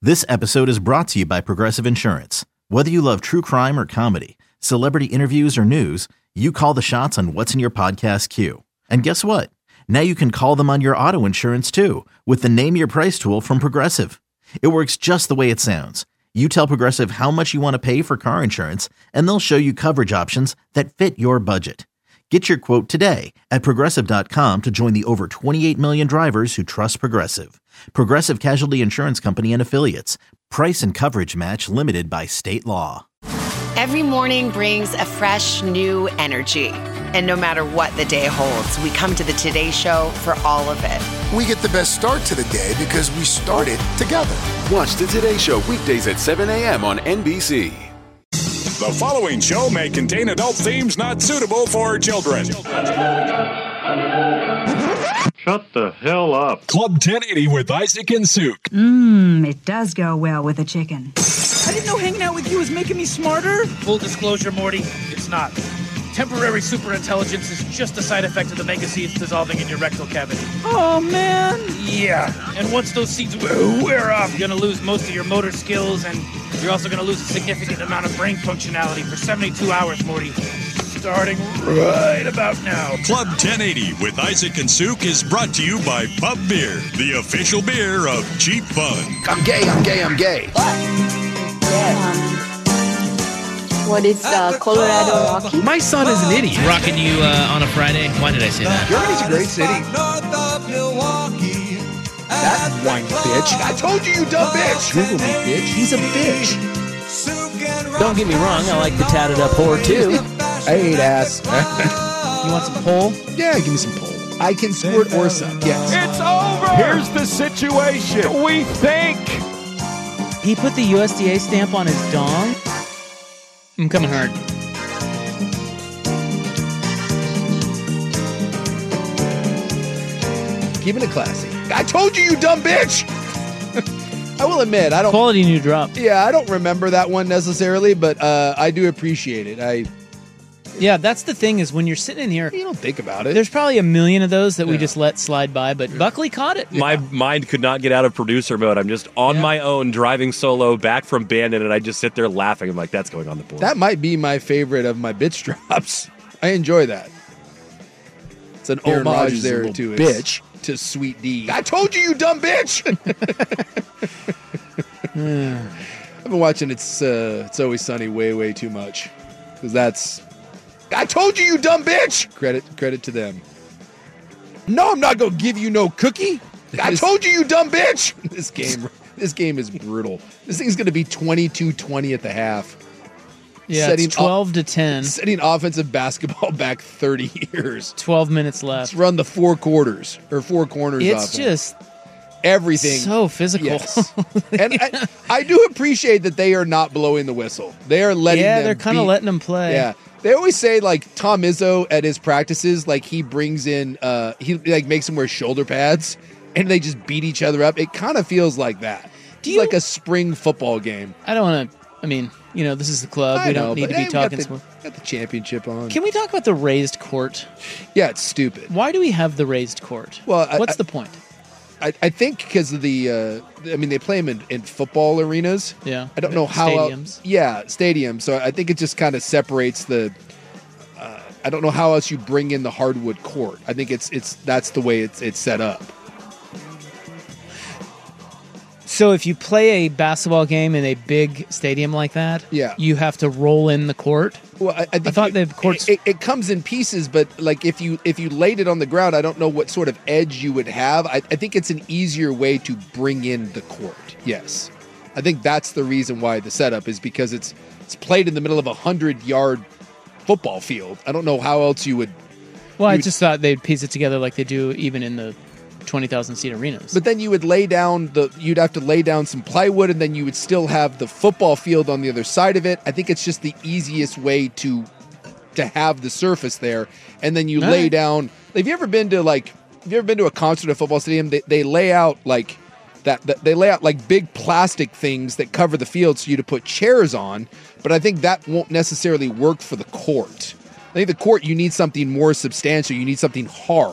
This episode is brought to you by Progressive Insurance. Whether you love true crime or comedy, celebrity interviews or news, you call the shots on what's in your podcast queue. And guess what? Now you can call them on your auto insurance too with the Name Your Price tool from Progressive. It works just the way it sounds. You tell Progressive how much you want to pay for car insurance, and they'll show you coverage options that fit your budget. Get your quote today at Progressive.com to join the over 28 million drivers who trust Progressive. Progressive Casualty Insurance Company and Affiliates. Price and coverage match limited by state law. Every morning brings a fresh, new energy. And no matter what the day holds, we come to the Today Show for all of it. We get the best start to the day because we started together. Watch the Today Show weekdays at 7 a.m. on NBC. The following show may contain adult themes not suitable for children. Shut the hell up. Club 1080 with Isaac and Suk. It does go well with a chicken. I didn't know hanging out with you was making me smarter. Full disclosure, Morty, it's not. Temporary superintelligence is just a side effect of the mega seeds dissolving in your rectal cavity. Oh, man. Yeah, and once those seeds wear off, you're going to lose most of your motor skills, and you're also going to lose a significant amount of brain functionality for 72 hours, Morty. Starting right about now. Club 1080 with Isaac and Suk is brought to you by Pub Beer, the official beer of Cheap Fun. I'm gay. What is Colorado Rocky? My son is an idiot. Rocking you on a Friday. Why did I say that? Germany's a great city. That whiny bitch. I told you dumb bitch. Google me, bitch. He's a bitch. Don't get me wrong, I like the tatted up whore too. I hate ass. You want some pole? Yeah, give me some pole. I can squirt or suck, yes. It's over! Here's the situation. We think. He put the USDA stamp on his dong? I'm coming hard. Keeping it classy. I told you dumb bitch! I will admit, I don't... Quality new drop. Yeah, I don't remember that one necessarily, but I do appreciate it. Yeah, that's the thing is when you're sitting in here... You don't think about it. There's probably a million of those that we just let slide by, but Buckley caught it. My mind could not get out of producer mode. I'm just on my own, driving solo back from Bandit, and I just sit there laughing. I'm like, that's going on the board. That might be my favorite of my bitch drops. I enjoy that. It's an homage there to it. Bitch. To Sweet D. I told you dumb bitch! I've been watching It's Always Sunny way too much. Because that's... I told you dumb bitch! Credit to them. No, I'm not going to give you no cookie. I told you dumb bitch! This game is brutal. This thing's going to be 22-20 at the half. Yeah, it's 12-10. Setting offensive basketball back 30 years. 12 minutes left. Let's run the four corners. It's just everything. So physical. Yes. And I do appreciate that they are not blowing the whistle. They are letting them they're kind of letting them play. Yeah. They always say, like, Tom Izzo at his practices, like, he brings in, he like makes them wear shoulder pads, and they just beat each other up. It kind of feels like that. It's like a spring football game. I don't want to, this is the club. We don't need to be talking. Got the championship on. Can we talk about the raised court? Yeah, it's stupid. Why do we have the raised court? Well, what's the point? I think because of the, they play them in football arenas. Yeah. I don't know how. Stadiums. Stadiums. So I think it just kind of separates the. I don't know how else you bring in the hardwood court. I think that's the way it's set up. So if you play a basketball game in a big stadium like that, you have to roll in the court. Well, I thought the courts. It comes in pieces, but like if you laid it on the ground, I don't know what sort of edge you would have. I think it's an easier way to bring in the court. Yes, I think that's the reason why the setup is because it's played in the middle of 100-yard football field. I don't know how else you would. Well, I just thought they'd piece it together like they do even in the 20,000 seat arenas. But then you would you'd have to lay down some plywood, and then you would still have the football field on the other side of it. I think it's just the easiest way to have the surface there, and then you lay down. Have you ever been to a concert at a football stadium? They lay out like that. They lay out like big plastic things that cover the field so you to put chairs on. But I think that won't necessarily work for the court. I think the court, you need something more substantial. You need something hard.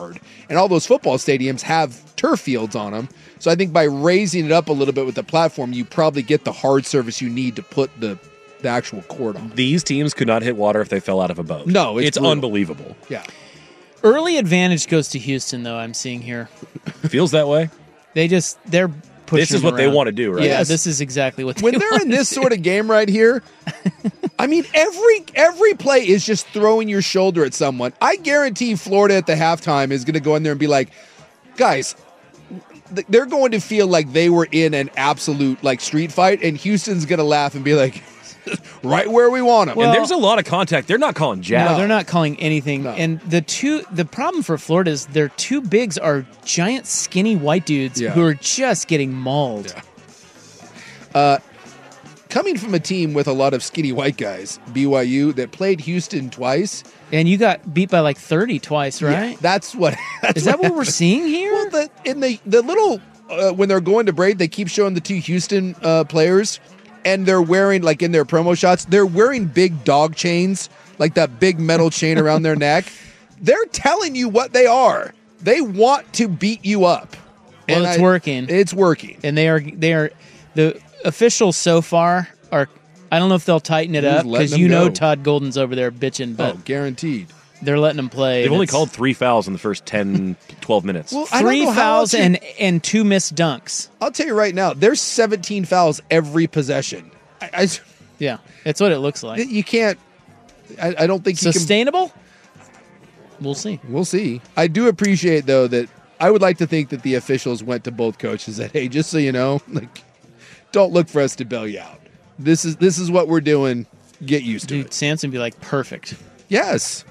And all those football stadiums have turf fields on them. So I think by raising it up a little bit with the platform, you probably get the hard surface you need to put the actual court on. These teams could not hit water if they fell out of a boat. No, it's unbelievable. Yeah. Early advantage goes to Houston, though, I'm seeing here. Feels that way. They're pushing. This is what they want to do, right? Yeah, this is exactly what they when they're in this sort of game right here. I mean, every play is just throwing your shoulder at someone. I guarantee Florida at the halftime is going to go in there and be like, guys, they're going to feel like they were in an absolute like street fight, and Houston's going to laugh and be like, right where we want them. Well, and there's a lot of contact. They're not calling jack. No, they're not calling anything. No. And the problem for Florida is their two bigs are giant, skinny white dudes who are just getting mauled. Yeah. Coming from a team with a lot of skinny white guys, BYU, that played Houston twice. And you got beat by like 30 twice, right? Yeah, that's what... Is that what we're seeing here? Well, in the little... when they're going to break, they keep showing the two Houston players, and they're wearing, like in their promo shots, they're wearing big dog chains, like that big metal chain around their neck. They're telling you what they are. They want to beat you up. Well, it's working. It's working. And they are the officials so far are, I don't know if they'll tighten it up, because Todd Golden's over there bitching, but guaranteed. They're letting them play. They've only called 3 fouls in the first 10, 12 minutes. Well, 3 fouls and 2 missed dunks. I'll tell you right now, there's 17 fouls every possession. Yeah, that's what it looks like. You can't... I don't think sustainable? We'll see. We'll see. I do appreciate, though, that I would like to think that the officials went to both coaches and said, hey, just so you know, like, don't look for us to bail you out. This is what we're doing. Get used to it. Sanson be like, perfect. Yes.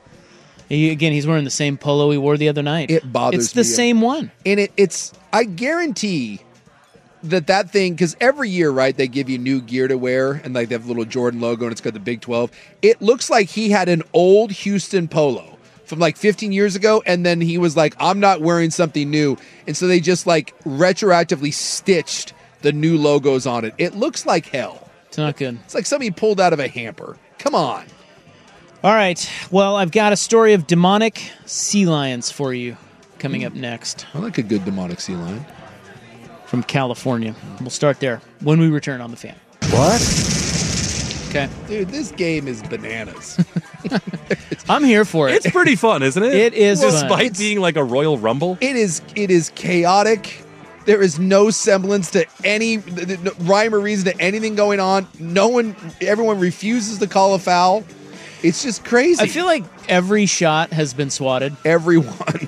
He's wearing the same polo he wore the other night. It bothers me. It's the same one. And it's I guarantee that thing, because every year, right, they give you new gear to wear, and like they have a little Jordan logo, and it's got the Big 12. It looks like he had an old Houston polo from like 15 years ago, and then he was like, I'm not wearing something new. And so they just like retroactively stitched the new logos on it. It looks like hell. It's not good. It's like something pulled out of a hamper. Come on. All right. Well, I've got a story of demonic sea lions for you coming up next. I like a good demonic sea lion. From California. We'll start there when we return on The Fan. What? Okay. Dude, this game is bananas. I'm here for it. It's pretty fun, isn't it? It is fun. Despite being like a Royal Rumble. It is chaotic. There is no semblance to any rhyme or reason to anything going on. Everyone refuses to call a foul. It's just crazy. I feel like every shot has been swatted. Everyone.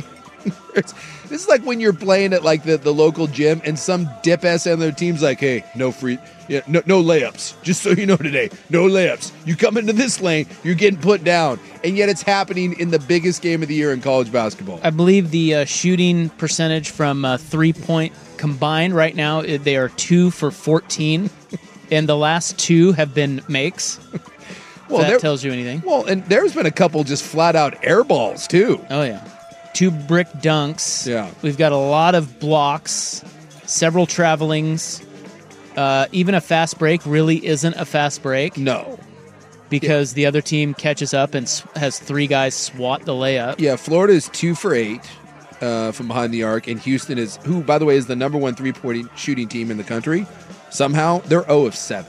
This is like when you're playing at like the local gym and some dip ass on their team's like, hey, no layups. Just so you know today, no layups. You come into this lane, you're getting put down. And yet it's happening in the biggest game of the year in college basketball. I believe the shooting percentage from 3-point combined right now, they are 2 for 14. And the last 2 have been makes. Well, that tells you anything. Well, and there's been a couple just flat out air balls too. Oh, yeah. 2 brick dunks. Yeah. We've got a lot of blocks, several travelings. Even a fast break really isn't a fast break. No. Because the other team catches up and has 3 guys swat the layup. Yeah, Florida is 2 for 8 from behind the arc, and Houston is, who, by the way, is the number 1 3-point shooting team in the country. Somehow, they're 0 of 7.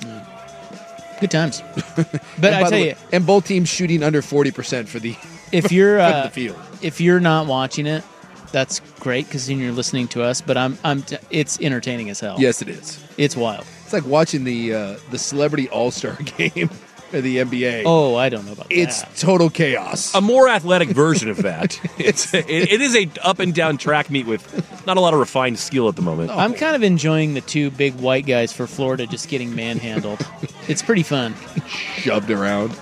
Good times. But I tell you, and both teams shooting under 40% for the if you're the field. If you're not watching it, that's great because then you're listening to us. But it's entertaining as hell. Yes, it is. It's wild. It's like watching the Celebrity All-Star game of the NBA. Oh, I don't know about that. It's total chaos. A more athletic version of that. It is a up and down track meet with not a lot of refined skill at the moment. I'm kind of enjoying the 2 big white guys for Florida just getting manhandled. It's pretty fun. Shoved around.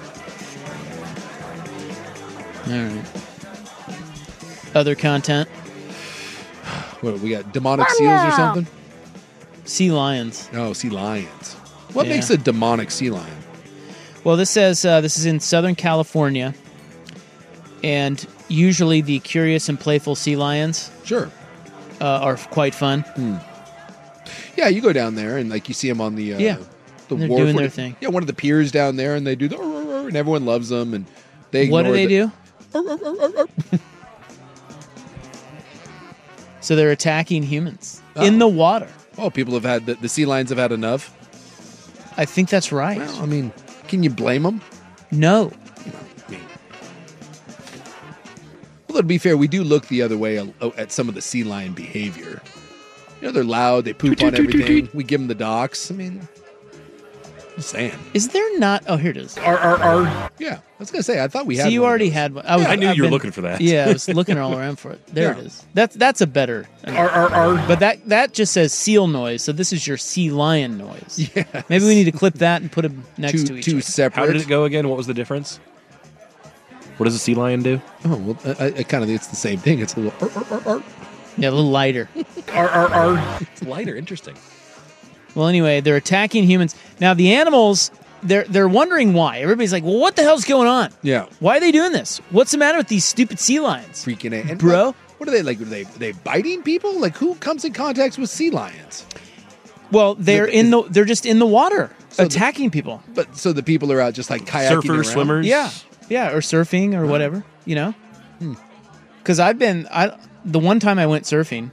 All right. Other content? What, we got demonic seals or something? Sea lions. No, sea lions. What makes a demonic sea lion? Well, this says this is in Southern California, and usually the curious and playful sea lions are quite fun. Yeah, you go down there and like you see them on the they're wharf, doing their thing. Yeah, one of the piers down there, and they do the and everyone loves them, and they what do they do? So they're attacking humans in the water. Oh, people have had the sea lions have had enough. I think that's right. Well, I mean, can you blame them? No. Well, to be fair, we do look the other way at some of the sea lion behavior. They're loud. They poop on everything. We give them the docks. I mean, just saying. Is there not? Oh, here it is. Yeah, I was gonna say. I thought we had. So you one already of those. had one. I knew you were looking for that. Yeah, I was looking all around for it. There Yeah. it is. That's a better. But that just says seal noise. So this is your sea lion noise. Yeah. Maybe we need to clip that and put them next to each two other. separate. How did it go again? What was the difference? What does a sea lion do? Oh well, I kind of. It's the same thing. It's a little. Yeah, a little lighter. It's lighter. Interesting. Well, anyway, they're attacking humans. Now the animals, they're wondering why. Everybody's like, well, what the hell's going on? Yeah. Why are they doing this? What's the matter with these stupid sea lions? Freaking it, and bro. What are they like? Are they biting people? Like who comes in contact with sea lions? Well, they're just in the water attacking people. But so the people are out just like kayaking Surfers, around? swimmers. Yeah, or surfing or whatever, Because the one time I went surfing,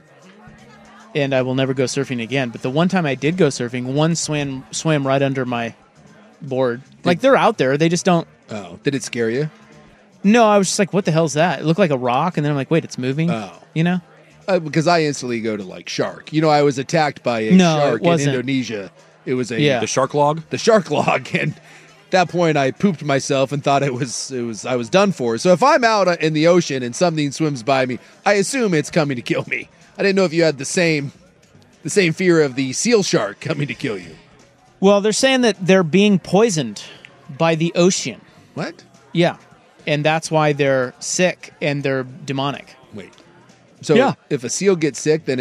and I will never go surfing again, but the one time I did go surfing, one swam right under my board. Like, they're out there, they just don't... Oh, did it scare you? No, I was just like, what the hell's that? It looked like a rock, and then I'm like, wait, it's moving? Oh. Because I instantly go to, like, shark. I was attacked by a shark in Indonesia. It was the shark log? The shark log, and... At that point, I pooped myself and thought I was done for. So if I'm out in the ocean and something swims by me, I assume it's coming to kill me. I didn't know if you had the same fear of the seal shark coming to kill you. Well, they're saying that they're being poisoned by the ocean. What? Yeah, and that's why they're sick and they're demonic. Wait. So if a seal gets sick, then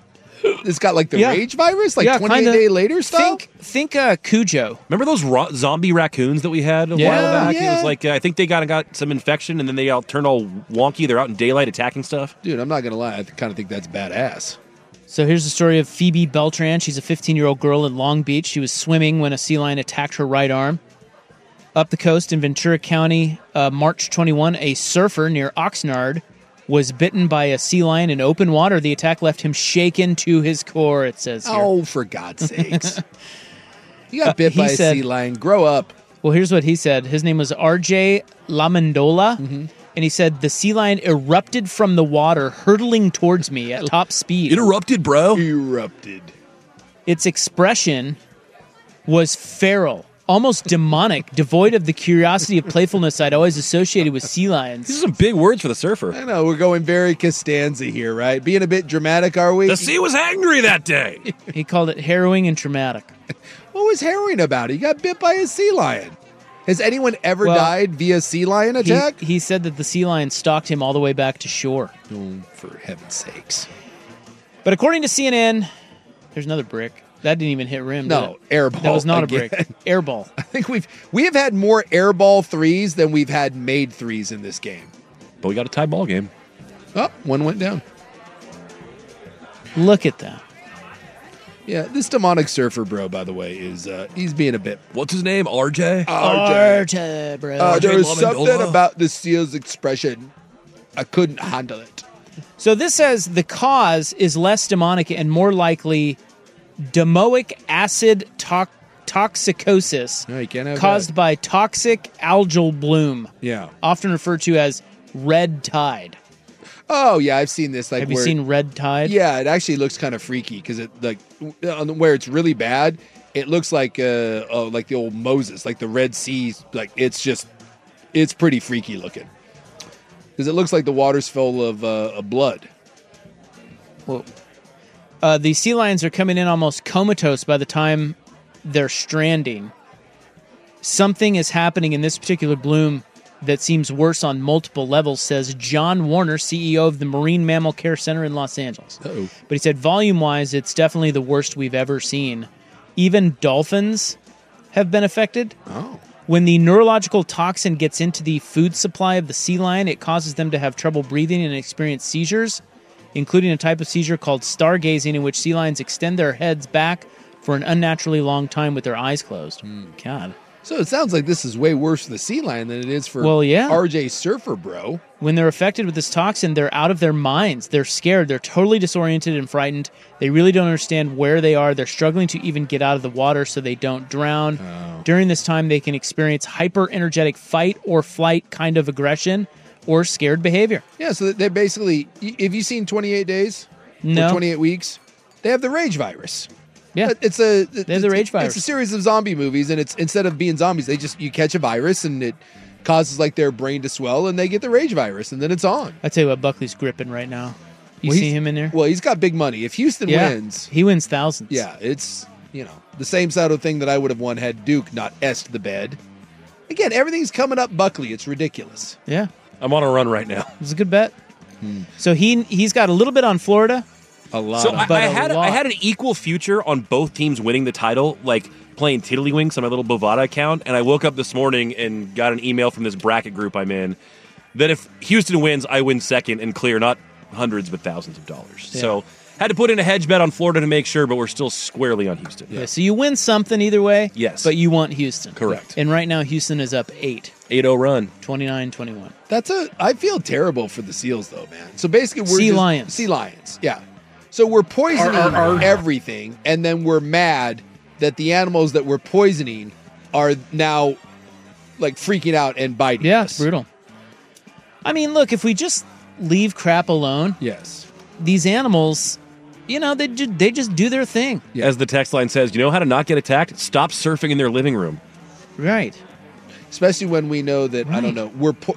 it's got like the rage virus, like 28-day later stuff? Think Cujo. Remember those zombie raccoons that we had a while back? Yeah. It was like, I think they got some infection, and then they all turned all wonky. They're out in daylight attacking stuff. Dude, I'm not going to lie. I kind of think that's badass. So here's the story of Phoebe Beltran. She's a 15-year-old girl in Long Beach. She was swimming when a sea lion attacked her right arm. Up the coast in Ventura County, March 21, a surfer near Oxnard was bitten by a sea lion in open water. The attack left him shaken to his core, it says here. Oh, for God's sakes. You got bit by a sea lion. Grow up. Well, here's what he said. His name was RJ Lamendola, and he said, the sea lion erupted from the water, hurtling towards me at top speed. It erupted, bro. Erupted. Its expression was feral, almost demonic, devoid of the curiosity of playfulness I'd always associated with sea lions. These are some big words for the surfer. I know, we're going very Costanza here, right? Being a bit dramatic, are we? The sea was angry that day. He called it harrowing and traumatic. What was harrowing about it? He got bit by a sea lion. Has anyone ever died via sea lion attack? He said that the sea lion stalked him all the way back to shore. Oh, for heaven's sakes. But according to CNN, there's another brick. That didn't even hit rim. No, airball. That was not again. a brick. Airball. I think we have had more airball threes than we've had made threes in this game. But we got a tie ball game. Oh, one went down. Look at that. Yeah, this demonic surfer bro, by the way, is he's being a bit... What's his name? RJ? RJ, bro. There was something about the seal's expression. I couldn't handle it. So this says the cause is less demonic and more likely domoic acid toxicosis caused by toxic algal bloom. Yeah. Often referred to as red tide. Oh, yeah, I've seen this. Have you seen red tide? Yeah, it actually looks kind of freaky because it where it's really bad, it looks like the old Moses, like the Red Sea. Like it's pretty freaky looking because it looks like the water's full of blood. Well, the sea lions are coming in almost comatose by the time they're stranding. Something is happening in this particular bloom that seems worse on multiple levels, says John Warner, CEO of the Marine Mammal Care Center in Los Angeles. Uh-oh. But he said, volume-wise, it's definitely the worst we've ever seen. Even dolphins have been affected. Oh. When the neurological toxin gets into the food supply of the sea lion, it causes them to have trouble breathing and experience seizures, including a type of seizure called stargazing, in which sea lions extend their heads back for an unnaturally long time with their eyes closed. God. So it sounds like this is way worse for the sea lion than it is for RJ Surfer, bro. When they're affected with this toxin, they're out of their minds. They're scared. They're totally disoriented and frightened. They really don't understand where they are. They're struggling to even get out of the water so they don't drown. Oh. During this time, they can experience hyper-energetic fight or flight kind of aggression or scared behavior. Yeah, so they basically, have you seen 28 Days? No. Or 28 Weeks? They have the rage virus. Yeah, they have the rage virus. It's a series of zombie movies, and it's instead of being zombies, you catch a virus, and it causes like their brain to swell, and they get the rage virus, and then it's on. I tell you what, Buckley's gripping right now. You see him in there? Well, he's got big money. If Houston wins, he wins thousands. Yeah, it's the same sort of thing that I would have won had Duke not est the bed. Again, everything's coming up Buckley. It's ridiculous. Yeah, I'm on a run right now. It's a good bet. So he's got a little bit on Florida. A lot. So I had an equal future on both teams winning the title, like playing Tiddlywinks on my little Bovada account, and I woke up this morning and got an email from this bracket group I'm in that if Houston wins, I win second and clear not hundreds but thousands of dollars. Yeah. So had to put in a hedge bet on Florida to make sure, but we're still squarely on Houston. Yeah, so you win something either way. Yes. But you want Houston. Correct. And right now Houston is up 8. 8-0 run. 29-21. I feel terrible for the Seals though, man. So basically we're Sea lions. Yeah. So we're poisoning everything, and then we're mad that the animals that we're poisoning are now like freaking out and biting us. Yeah, it's brutal. I mean, look, if we just leave crap alone, yes, these animals, they just do their thing. Yeah. As the text line says, you know how to not get attacked? Stop surfing in their living room. Right. Especially when we know that, I don't know,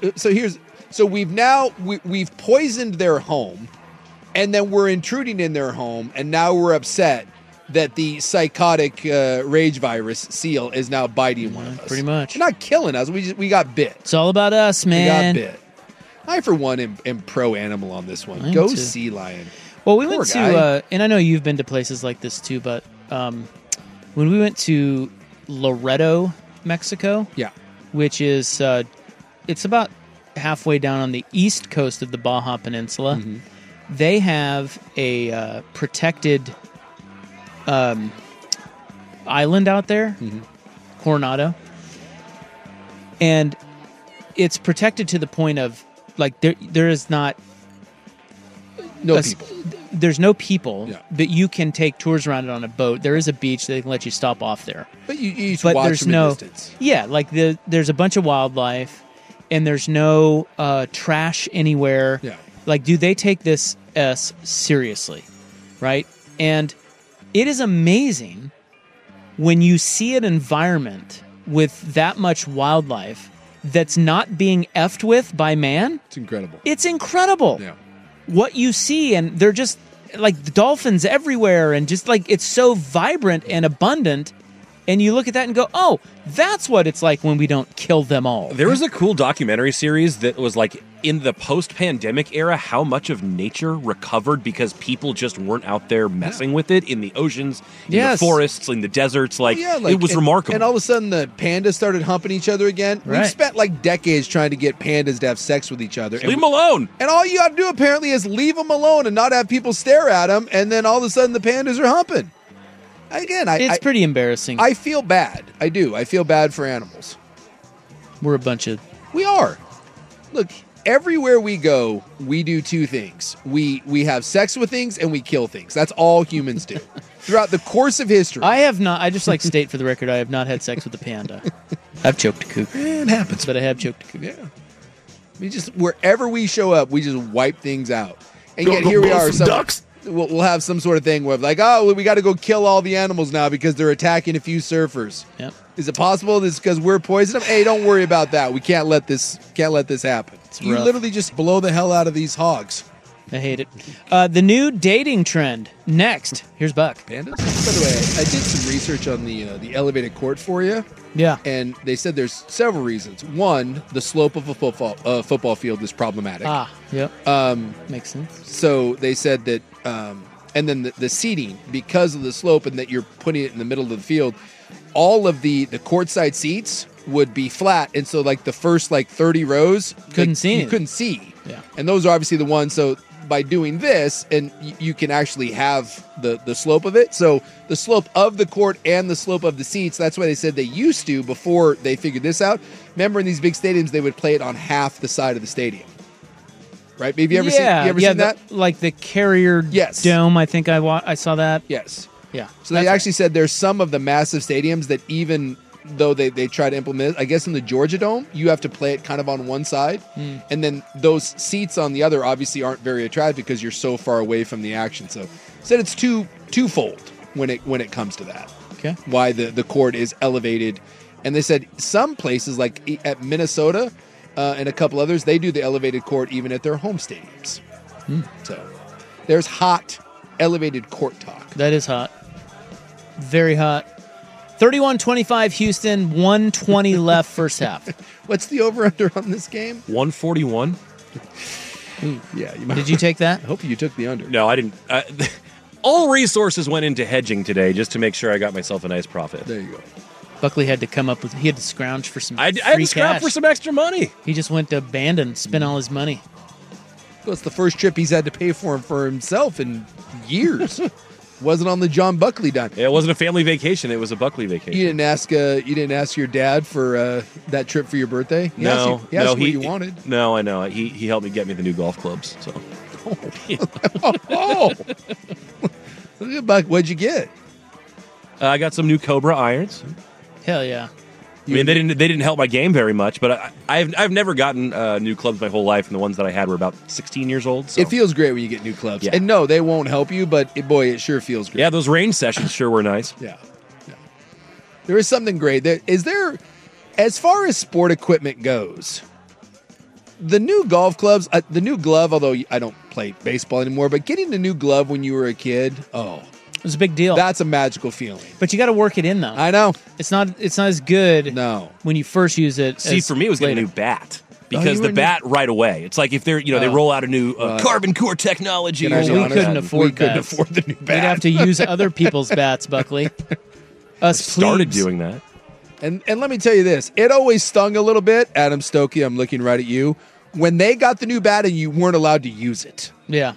we've poisoned their home, and then we're intruding in their home, and now we're upset that the psychotic rage virus seal is now biting one of us. Pretty much. They're not killing us. We got bit. It's all about us, man. We got bit. I, for one, am pro-animal on this one. Go sea lion. Well, we went to, and I know you've been to places like this too, but when we went to Loreto, Mexico, which is, it's about halfway down on the east coast of the Baja Peninsula, they have a protected island out there, Coronado, and it's protected to the point of, like, there is not people. There's no people, but you can take tours around it on a boat. There is a beach that they can let you stop off there. But you just watch from a distance. Yeah, like there's a bunch of wildlife, and there's no trash anywhere. Yeah. Like, dude, they take this seriously, right? And it is amazing when you see an environment with that much wildlife that's not being effed with by man. It's incredible. It's incredible. Yeah. What you see, and they're just like the dolphins everywhere, and just like it's so vibrant and abundant. And you look at that and go, oh, that's what it's like when we don't kill them all. There was a cool documentary series that was like in the post-pandemic era, how much of nature recovered because people just weren't out there messing with it in the oceans, in the forests, in the deserts. It was remarkable. And all of a sudden the pandas started humping each other again. Right. We've spent like decades trying to get pandas to have sex with each other. Leave them alone. And all you got to do apparently is leave them alone and not have people stare at them. And then all of a sudden the pandas are humping. Again, it's pretty embarrassing. I feel bad. I do. I feel bad for animals. We're a bunch of... We are. Look, everywhere we go, we do two things. We have sex with things and we kill things. That's all humans do. Throughout the course of history. I have not... I just like state for the record, I have not had sex with a panda. I've choked a cougar. It happens. But I have choked a cougar. Yeah. We just... Wherever we show up, we just wipe things out. And yet here we are. Ducks. We'll have some sort of thing where like, oh, we got to go kill all the animals now because they're attacking a few surfers. Yep. Is it possible this because we're poisoning them? Hey, don't worry about that. We can't let this happen. You rough. literally just blow the hell out of these hogs. I hate it. The new dating trend. Next. Here's Buck. Pandas? By the way, I did some research on the elevated court for you. Yeah. And they said there's several reasons. One, the slope of a football field is problematic. Yep. Makes sense. So they said that, and then the seating, because of the slope and that you're putting it in the middle of the field, all of the courtside seats would be flat. And so like the first 30 rows, couldn't see you anything. couldn't see. Yeah. And those are obviously the ones. So by doing this, and you can actually have the slope of it. So the slope of the court and the slope of the seats, that's why they said they used to before they figured this out. Remember in these big stadiums, they would play it on half the side of the stadium. Right? Maybe you ever seen that? Like the Carrier Dome, I think I saw that. Yes. Yeah. So they actually said there's some of the massive stadiums that even though they try to implement it, I guess in the Georgia Dome, you have to play it kind of on one side. And then those seats on the other obviously aren't very attractive because you're so far away from the action. So said it's twofold when it comes to that. Okay. Why the court is elevated. And they said some places like at Minnesota and a couple others, they do the elevated court even at their home stadiums. So there's hot elevated court talk. That is hot. Very hot. 31-25 Houston, 120 left first half. What's the over-under on this game? 141. Yeah. Did you take that? I hope you took the under. No, I didn't. All resources went into hedging today just to make sure I got myself a nice profit. There you go. Buckley had to come up with, he had to scrounge for some I had to free scrap cash. for some extra money. He just went to abandon, spend all his money. Well, it's the first trip he's had to pay for himself in years. Wasn't on the John Buckley dime. Yeah, it wasn't a family vacation. It was a Buckley vacation. You didn't ask your dad for that trip for your birthday? He asked what you wanted. No, I know. He helped me get me the new golf clubs. So. Oh. Buck, what'd you get? I got some new Cobra irons. Hell yeah. I mean, they didn't help my game very much, but I've never gotten new clubs my whole life, and the ones that I had were about 16 years old. So. It feels great when you get new clubs. Yeah. And no, they won't help you, but it sure feels great. Yeah, those range sessions sure were nice. Yeah. There is something great. Is there, as far as sport equipment goes, the new golf clubs, the new glove, although I don't play baseball anymore, but getting the new glove when you were a kid, it was a big deal. That's a magical feeling. But you got to work it in, though. I know. It's not as good when you first use it. See, for me, it was getting a new bat. Because the bat right away. It's like if they're they roll out a new carbon core technology. We couldn't afford the new bat. We'd have to use other people's bats, Buckley. Us started doing that. And let me tell you this. It always stung a little bit. Adam Stokey, I'm looking right at you. When they got the new bat and you weren't allowed to use it. Yeah.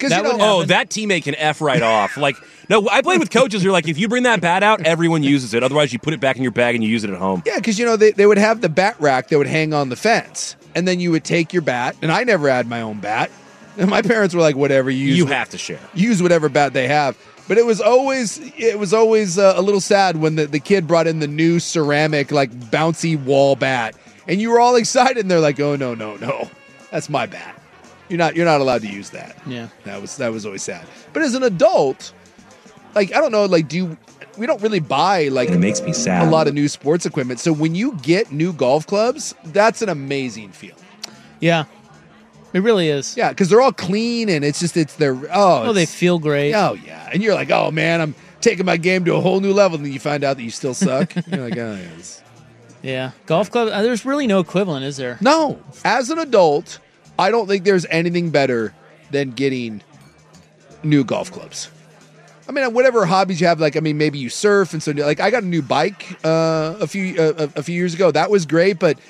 That teammate can F right off. Like, no, I played with coaches who are like, if you bring that bat out, everyone uses it. Otherwise, you put it back in your bag and you use it at home. Yeah, because, they would have the bat rack that would hang on the fence. And then you would take your bat. And I never had my own bat. And my parents were like, whatever, you have to share. Use whatever bat they have. But it was always a little sad when the kid brought in the new ceramic, like, bouncy wall bat. And you were all excited. And they're like, oh, no. That's my bat. You're not allowed to use that. Yeah. That was always sad. But as an adult, like, I don't know, like, we don't really buy, like, it makes me sad, a lot of new sports equipment. So when you get new golf clubs, that's an amazing feeling. Yeah. It really is. Yeah, because they're all clean and it's their they feel great. Oh yeah. And you're like, oh man, I'm taking my game to a whole new level, and then you find out that you still suck. You're like, oh yes. Yeah. Golf club, there's really no equivalent, is there? No. As an adult, I don't think there's anything better than getting new golf clubs. I mean, whatever hobbies you have, like, I mean, maybe you surf, and so, like, I got a new bike a few years ago. That was great, but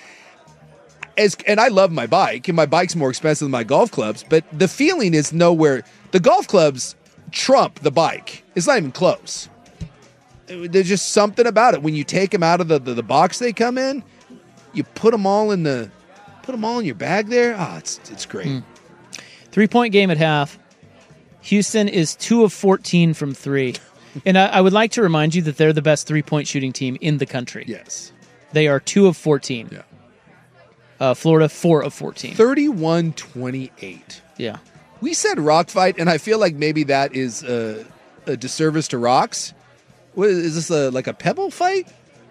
and I love my bike, and my bike's more expensive than my golf clubs, but the feeling is nowhere. The golf clubs trump the bike. It's not even close. There's just something about it. When you take them out of the box they come in, you put them all in your bag there. It's great. 3-point game at half. Houston is 2 of 14 from 3. And I would like to remind you that they're the best 3-point shooting team in the country. Yes. They are 2 of 14. Yeah. Florida, 4 of 14. 31-28. Yeah. We said rock fight, and I feel like maybe that is a disservice to rocks. What is this, like a pebble fight?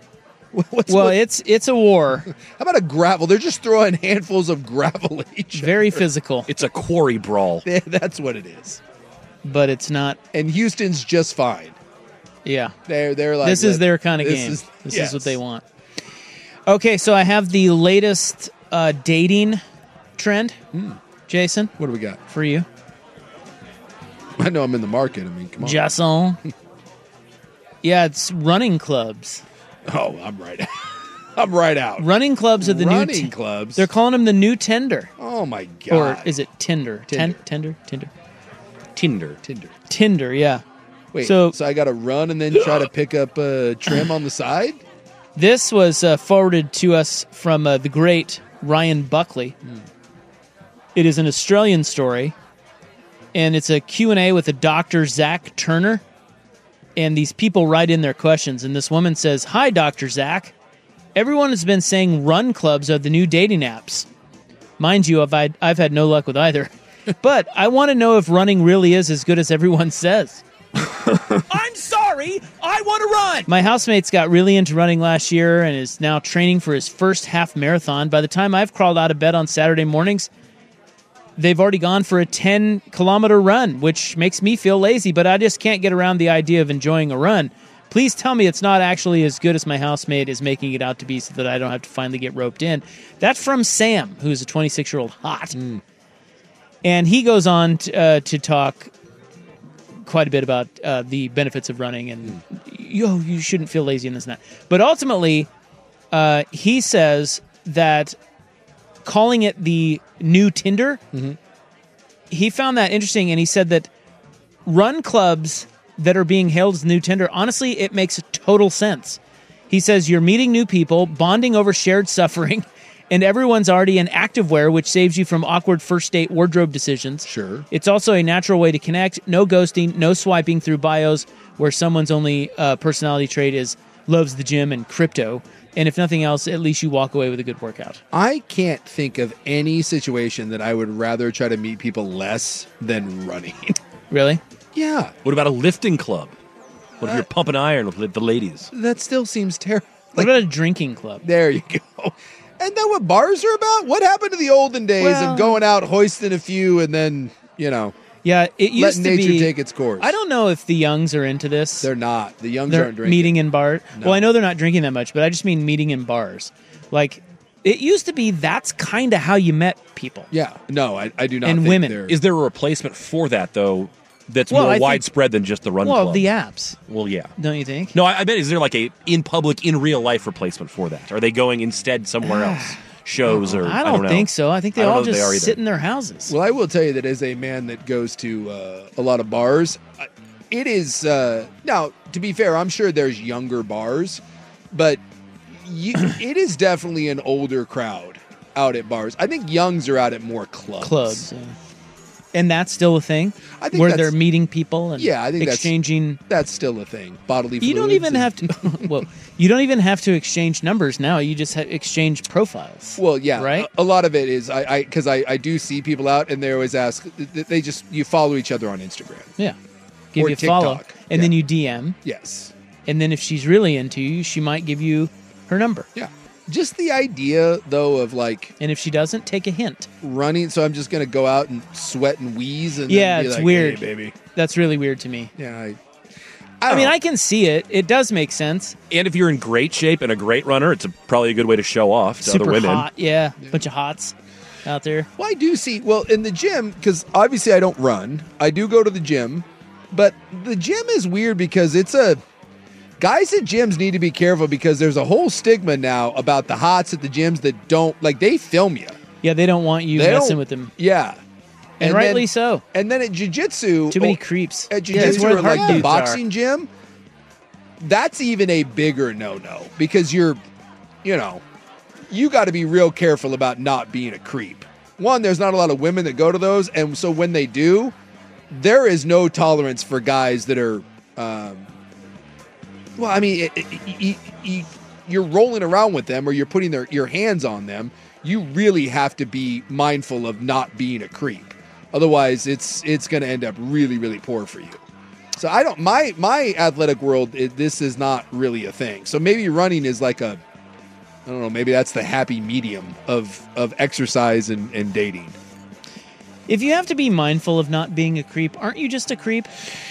It's a war. How about a gravel? They're just throwing handfuls of gravel at each other. Very physical. It's a quarry brawl. That's what it is. But it's not. And Houston's just fine. Yeah. They're like, this is their kind of game. This is what they want. Okay, so I have the latest dating trend. Jason, what do we got for you? I know I'm in the market. I mean, come on. Jason. Yeah, it's running clubs. Oh, I'm right. I'm right out. Running clubs are the Running clubs? They're calling them the new Tinder. Oh, my God. Or is it Tinder? Tinder. Tinder, yeah. Wait, so I got to run and then try to pick up trim on the side? This was forwarded to us from the great Ryan Buckley. It is an Australian story, and it's a Q&A with a Dr. Zach Turner. And these people write in their questions, and this woman says, "Hi, Dr. Zach. Everyone has been saying run clubs are the new dating apps. Mind you, I've had no luck with either. But I want to know if running really is as good as everyone says." I'm sorry. I want to run. My housemates got really into running last year and is now training for his first half marathon. By the time I've crawled out of bed on Saturday mornings, they've already gone for a 10-kilometer run, which makes me feel lazy, but I just can't get around the idea of enjoying a run. Please tell me it's not actually as good as my housemate is making it out to be so that I don't have to finally get roped in. That's from Sam, who's a 26-year-old hot. And he goes on to talk quite a bit about the benefits of running and you shouldn't feel lazy in this and that. But ultimately, he says that calling it the new Tinder, he found that interesting, and he said that run clubs that are being hailed as new Tinder, honestly, it makes total sense. He says you're meeting new people, bonding over shared suffering, and everyone's already in activewear, which saves you from awkward first date wardrobe decisions. Sure. It's also a natural way to connect. No ghosting, no swiping through bios where someone's only personality trait is loves the gym and crypto. And if nothing else, at least you walk away with a good workout. I can't think of any situation that I would rather try to meet people less than running. Really? Yeah. What about a lifting club? What if you're pumping iron with the ladies? That still seems terrible. What about a drinking club? There you go. And that what bars are about? What happened to the olden days of going out, hoisting a few, and then, yeah, it used letting to nature be, take its course? I don't know if the youngs are into this. They're not. The youngs They're aren't drinking. meeting in bars. No. Well, I know they're not drinking that much, but I just mean meeting in bars. Like, it used to be that's kind of how you met people. Yeah. No, I do not and think women. they're... Is there a replacement for that, though, that's Well, I more think- widespread than just the run club? Well, the apps. Well, yeah. Don't you think? No, I bet, is there like a in public, in real life replacement for that? Are they going instead somewhere else? Shows or I don't don't know. think so. I think they I don't all know if they are just either. sit in their houses. Well, I will tell you that as a man that goes to a lot of bars, it is... now, to be fair, I'm sure there's younger bars, but it is definitely an older crowd out at bars. I think youngs are out at more clubs. Yeah. And that's still a thing? I think where that's- they're meeting people and Yeah, I think exchanging... that's still a thing. Bodily You don't fluids even and- have to... Well, you don't even have to exchange numbers now. You just exchange profiles. Well, yeah, Right? A lot of it is because I do see people out and they always ask. You follow each other on Instagram. Yeah. Give Or you a follow. TikTok. And then you DM. Yes. And then if she's really into you, she might give you her number. Yeah. Just the idea, though, of like And if she doesn't, take a hint. running. So I'm just gonna go out and sweat and wheeze and Yeah, then be it's like, weird. "Hey, baby." That's really weird to me. Yeah. I mean, I can see it. It does make sense. And if you're in great shape and a great runner, it's probably a good way to show off to Super other women. hot. Yeah. Bunch of hots out there. Well, I do see. Well, in the gym, because obviously I don't run. I do go to the gym, but the gym is weird because it's a. Guys at gyms need to be careful because there's a whole stigma now about the hots at the gyms that don't like they film you. Yeah, they don't want you They messing don't- with them. Yeah. And rightly so. And then at jiu-jitsu, Too many creeps. At Yeah, it's jiu-jitsu where or the hard like the dudes boxing gym, that's even a bigger no-no because you got to be real careful about not being a creep. One, there's not a lot of women that go to those, and so when they do, there is no tolerance for guys that are. Well, I mean, you're rolling around with them or you're putting your hands on them. You really have to be mindful of not being a creep. Otherwise, it's going to end up really, really poor for you. So I don't. My athletic world, this is not really a thing. So maybe running is like I don't know. Maybe that's the happy medium of exercise and dating. If you have to be mindful of not being a creep, aren't you just a creep?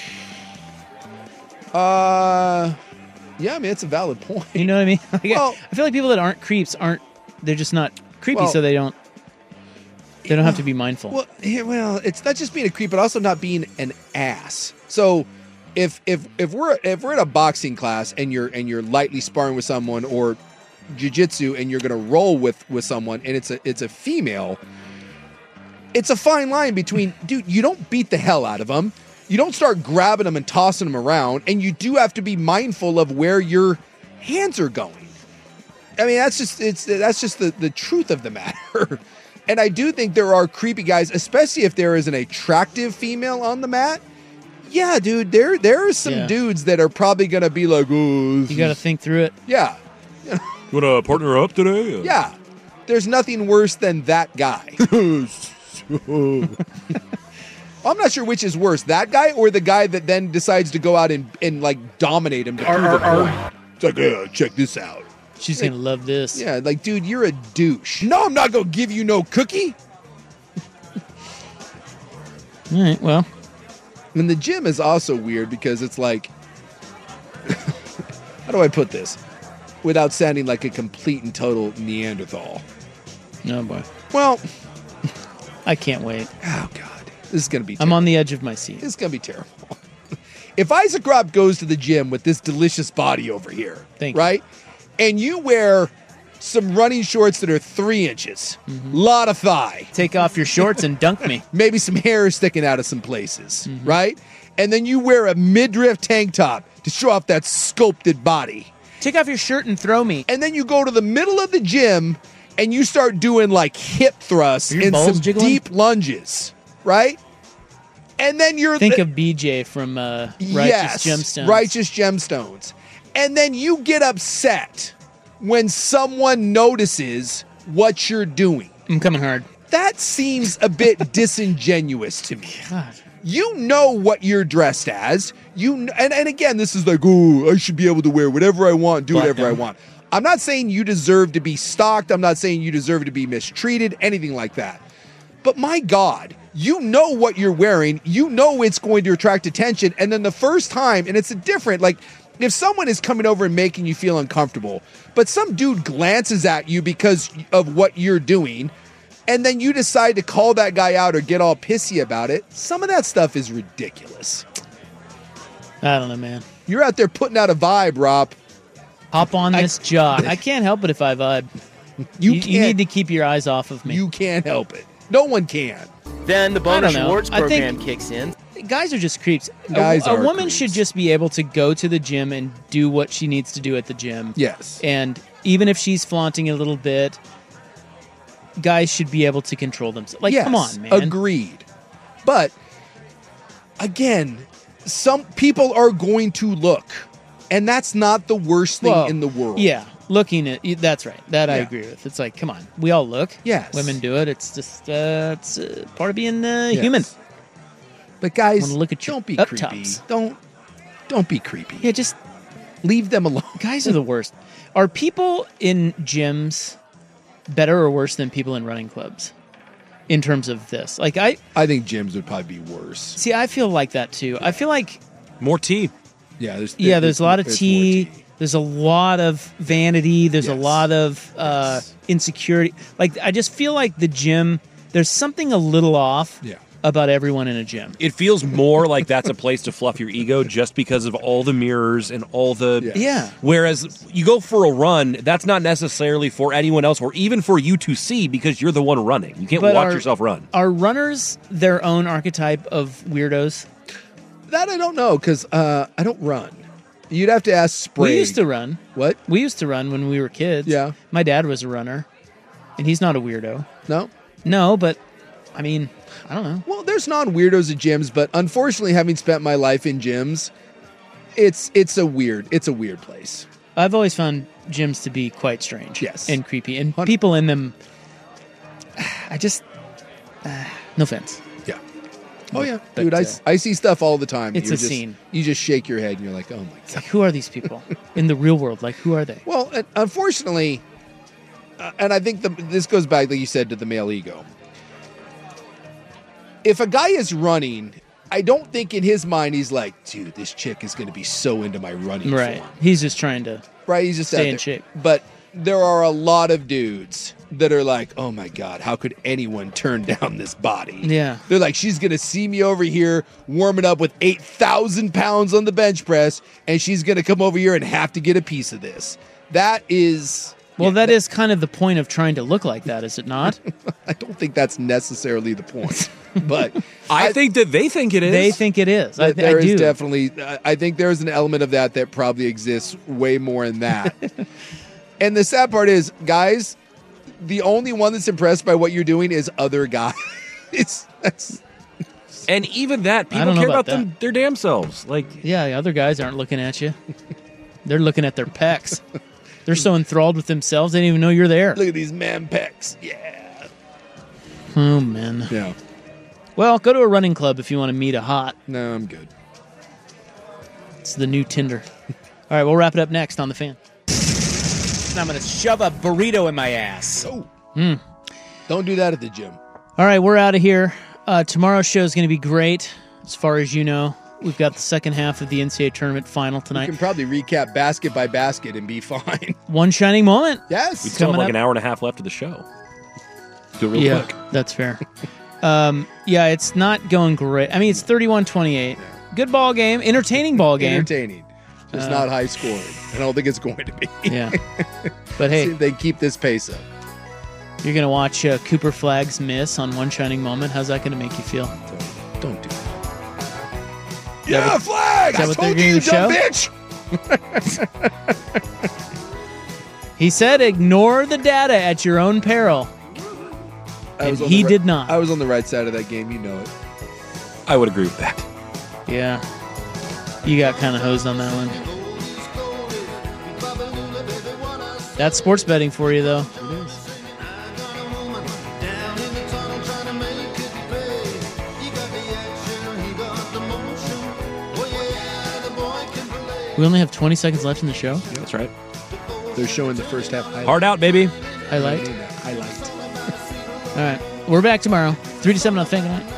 Yeah, I mean, it's a valid point. You know what I mean? Like, Well- I feel like people that aren't creeps they're just not creepy, Well- so they don't have to be mindful. Well, it's not just being a creep, but also not being an ass. So if we're at a boxing class and you're lightly sparring with someone, or jiu-jitsu and you're going to roll with someone and it's a female, it's a fine line between, dude, you don't beat the hell out of them. You don't start grabbing them and tossing them around, and you do have to be mindful of where your hands are going. I mean, that's just the truth of the matter. And I do think there are creepy guys, especially if there is an attractive female on the mat. Yeah, dude, there are some dudes that are probably going to be like, oh. You got to think through it. Yeah. You want to partner up today? Yeah. There's nothing worse than that guy. I'm not sure which is worse, that guy or the guy that then decides to go out and like dominate him to prove a point. It's like, yeah, check this out. She's going to love this. Yeah, like, dude, you're a douche. No, I'm not going to give you no cookie. All right, well. And the gym is also weird because it's like, how do I put this without sounding like a complete and total Neanderthal? No, boy. Well, I can't wait. Oh, God. This is going to be terrible. I'm on the edge of my seat. This is going to be terrible. If Isaac Robb goes to the gym with this delicious body over here, right? And you wear some running shorts that are 3 inches, lot of thigh. Take off your shorts and dunk me. Maybe some hair sticking out of some places, right? And then you wear a midriff tank top to show off that sculpted body. Take off your shirt and throw me. And then you go to the middle of the gym and you start doing like hip thrusts and some deep lunges, right? And then you're... Think of BJ from Righteous Gemstones. Righteous Gemstones. And then you get upset when someone notices what you're doing. I'm coming hard. That seems a bit disingenuous to me. God. You know what you're dressed as. And again, this is like, oh, I should be able to wear whatever I want, do whatever I want. I'm not saying you deserve to be stalked. I'm not saying you deserve to be mistreated, anything like that. But my God, you know what you're wearing. You know it's going to attract attention. And then the first time, and it's a different, like, if someone is coming over and making you feel uncomfortable, but some dude glances at you because of what you're doing, and then you decide to call that guy out or get all pissy about it, some of that stuff is ridiculous. I don't know, man. You're out there putting out a vibe, Rob. Hop on this jock. I can't help it if I vibe. You need to keep your eyes off of me. You can't help it. No one can. Then the bonus rewards program kicks in. Guys are just creeps. A woman should just be able to go to the gym and do what she needs to do at the gym. Yes. And even if she's flaunting a little bit, guys should be able to control themselves. Like, come on, man. Agreed. But, again, some people are going to look. And that's not the worst thing in the world. Yeah. Looking at that's right. That I agree with. It's like, come on, we all look. Yes, women do it. It's just it's part of being human. But guys, look at don't be creepy. Tops. Don't be creepy. Yeah, just leave them alone. Guys are the worst. Are people in gyms better or worse than people in running clubs in terms of this? Like I think gyms would probably be worse. See, I feel like that too. I feel like more tea. Yeah, there's a lot of tea. There's a lot of vanity. There's a lot of insecurity. Like, I just feel like the gym, there's something a little off about everyone in a gym. It feels more like that's a place to fluff your ego just because of all the mirrors and all the... Yeah. Whereas you go for a run, that's not necessarily for anyone else or even for you to see because you're the one running. You can't watch yourself run. Are runners their own archetype of weirdos? That I don't know because I don't run. You'd have to ask Sprague. We used to run. What? We used to run when we were kids. Yeah. My dad was a runner, and he's not a weirdo. No? No, but, I mean, I don't know. Well, there's non-weirdos at gyms, but unfortunately, having spent my life in gyms, it's a weird place. I've always found gyms to be quite strange. Yes. And creepy. And people in them, I just, no offense. Yeah. Oh, yeah. Dude, I see stuff all the time. It's a scene. You just shake your head and you're like, oh, my God. It's like, who are these people in the real world? Like, who are they? Well, unfortunately, and I think this goes back, like you said, to the male ego. If a guy is running, I don't think in his mind he's like, dude, this chick is going to be so into my running Right. form. He's just trying to He's just stay in shape. But there are a lot of dudes that are like, oh my God, how could anyone turn down this body? Yeah. They're like, she's going to see me over here warming up with 8,000 pounds on the bench press, and she's going to come over here and have to get a piece of this. That is Well, that is kind of the point of trying to look like that, is it not? I don't think that's necessarily the point. But I think that they think it is. They think it is. There is definitely. I think there's an element of that probably exists way more in that. And the sad part is, guys, the only one that's impressed by what you're doing is other guys. And even that, people care about them, their damn selves. Yeah, the other guys aren't looking at you. They're looking at their pecs. They're so enthralled with themselves, they didn't even know you're there. Look at these man pecs. Yeah. Oh, man. Yeah. Well, go to a running club if you want to meet a hot. No, I'm good. It's the new Tinder. All right, we'll wrap it up next on The Fan. I'm going to shove a burrito in my ass. Oh. Don't do that at the gym. All right, we're out of here. Tomorrow's show is going to be great, as far as you know. We've got the second half of the NCAA tournament final tonight. We can probably recap basket by basket and be fine. One shining moment. Yes. We still have like an hour and a half left of the show. Do it real quick. That's fair. It's not going great. I mean, it's 31-28. Good ball game. Entertaining ball game. Entertaining. Just not high scoring. I don't think it's going to be. Yeah. But hey. See if they keep this pace up. You're going to watch Cooper Flagg's miss on One Shining Moment. How's that going to make you feel? Don't do that. Yeah, Flag! I told you, dumb bitch! He said, ignore the data at your own peril. And he did not. I was on the right side of that game. You know it. I would agree with that. Yeah. You got kind of hosed on that one. That's sports betting for you, though. It is. We only have 20 seconds left in the show. Yeah, that's right. They're showing the first half highlight. Hard out, baby. Highlight. Highlight. All right. We're back tomorrow. 3 to 7 on Fan. Good night.